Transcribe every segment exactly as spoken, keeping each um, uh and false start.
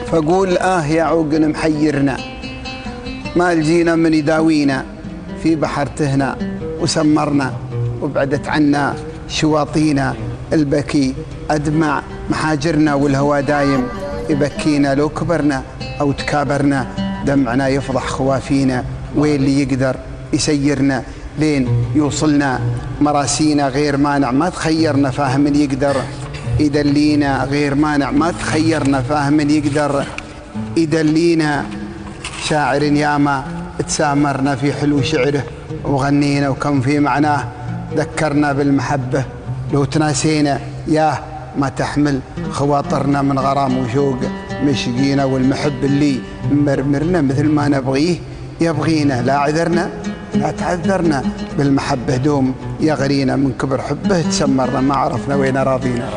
فقول آه يا عوقن محيرنا، ما لجينا من يداوينا في بحر تهنا وسمرنا، وبعدت عنا شواطينا البكي أدمع محاجرنا، والهوى دايم يبكينا لو كبرنا أو تكابرنا، دمعنا يفضح خوافينا، وين اللي يقدر يسيرنا لين يوصلنا مراسينا غير مانع، ما تخيرنا فاهم من يقدر يدلينا غير مانع، ما تخيرنا فاهم من يقدر يدلينا. شاعر ياما تسامرنا في حلو شعره وغنينا، وكم في معناه ذكرنا بالمحبة لو تناسينا، ياه ما تحمل خواطرنا من غرام وشوق مشقينا، والمحب اللي مرمرنا مثل ما نبغيه يبغينا، لا عذرنا لا تعذرنا بالمحبة دوم يغرينا، من كبر حبه تسمرنا ما عرفنا وين راضينا.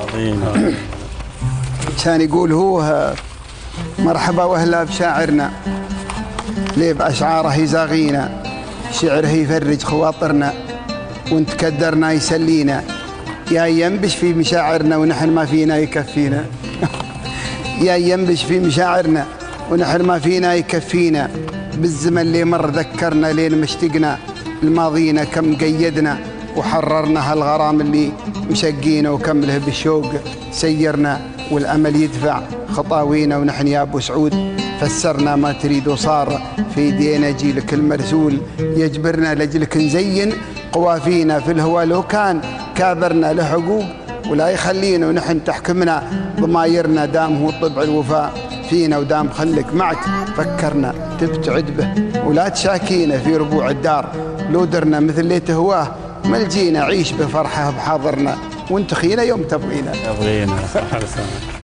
كان يقول هو مرحبا واهلا بشاعرنا، ليه بأشعاره يزاغينا، شعره يفرج خواطرنا وانت كدرنا يسلينا، يا ينبش في مشاعرنا ونحن ما فينا يكفينا يا ينبش في مشاعرنا ونحن ما فينا يكفينا، بالزمن اللي مر ذكرنا لين مشتقنا الماضينا، كم قيدنا وحررنا هالغرام اللي مشقينا، وكم له بالشوق سيرنا والأمل يدفع خطاوينا، ونحن يا أبو سعود فسرنا ما تريد وصار في يدينا، جيلك المرسول يجبرنا لجلك نزين قوافينا، في الهوى لو كان كابرنا له حقوق ولا يخلينا، ونحن تحكمنا ضمايرنا، دام هو طبع الوفاء فينا، ودام خلك معك فكرنا تبتعد به ولا تشاكينا، في ربوع الدار لو درنا مثل اللي تهواه ملجينا، عيش بفرحه بحاضرنا وانت خينا يوم تبغينا. تبغينا